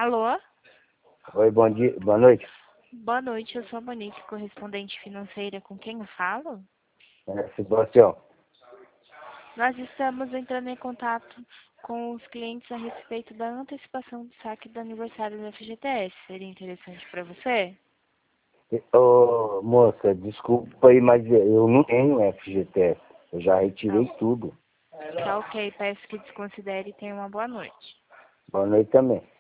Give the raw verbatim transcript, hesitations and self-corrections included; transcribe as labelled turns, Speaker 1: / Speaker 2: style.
Speaker 1: Alô?
Speaker 2: Oi, bom dia, boa noite.
Speaker 1: Boa noite, eu sou a Monique, correspondente financeira. Com quem eu falo?
Speaker 2: É, Sebastião.
Speaker 1: Nós estamos entrando em contato com os clientes a respeito da antecipação do saque do aniversário do F G T S. Seria interessante para você?
Speaker 2: Ô, moça, desculpa aí, mas eu não tenho F G T S. Eu já retirei
Speaker 1: Tá,
Speaker 2: tudo.
Speaker 1: tá ok, peço que desconsidere e tenha uma boa noite.
Speaker 2: Boa noite também.